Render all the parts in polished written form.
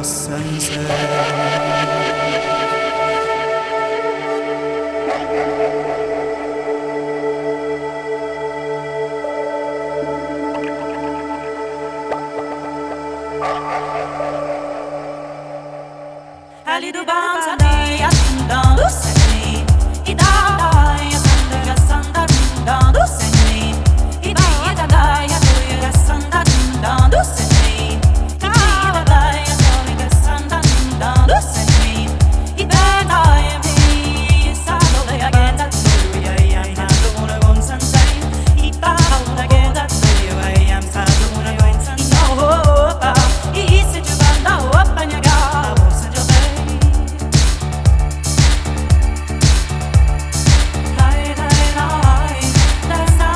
your senses. Ali do bounce ali andando sem e da e sanda sanda andando sem e da e a sanda andando sem e da e a sanda andando sem e da e mi sa dove a genda tu e am sa una gon sansai e da una genda tu e am sa una gon sansai no pa e se tu banda opa nya ga that's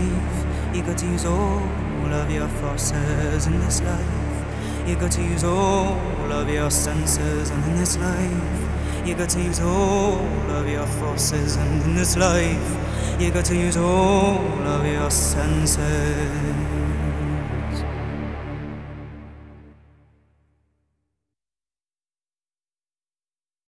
life. You got to use all of your forces in this life. You got to use all of your senses, and in this life, you got to use all of your forces, and in this life, you got to use all of your senses.